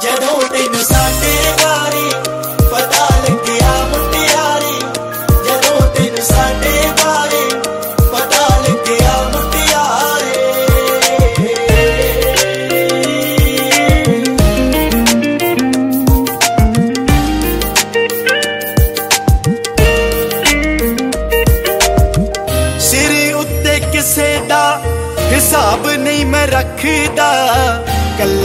ਜਦੋਂ ਤੈਨੂੰ ਸਾਡੇ ਬਾਰੇ ਪਤਾ ਲੱਗਿਆ ਮੁਟਿਆਰੇ, ਜਦੋਂ ਤੈਨੂੰ ਸਾਡੇ ਬਾਰੇ ਪਤਾ ਲੱਗਿਆ ਮੁਟਿਆਰੇ। ਸਿਰ ਉੱਤੇ ਕਿਸੇ ਦਾ ਹਿਸਾਬ ਨਹੀਂ ਮੈਂ ਰੱਖਦਾ, ਕੱਲਾ